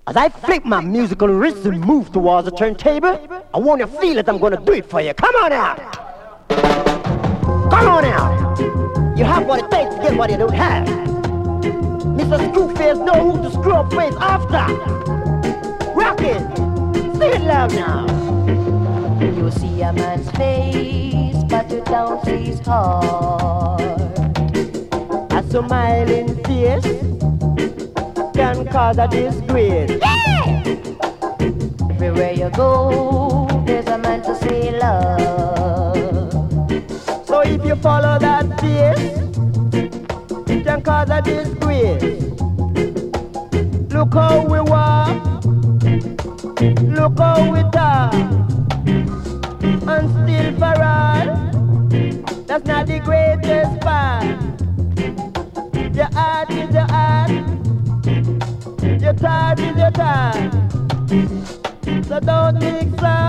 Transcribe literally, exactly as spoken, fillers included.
As I flick my musical wrist and move towards the turntable, I want you to feel it, I'm gonna do it for you. Come on out! Come on out! You have what it takes to get what you don't have. Mister Screwface know who to screw up face after. Rock it! Say it loud now! You see a man's face, but you don't see his heart. A smiling face can cause a disgrace. Yeah! Everywhere you go, there's a man to say love. So if you follow that face, it can cause a disgrace. Look how we walk, look how we talk, and still for all, that's not the greatest part. Your heart is your heart, your time is your time. So don't mix up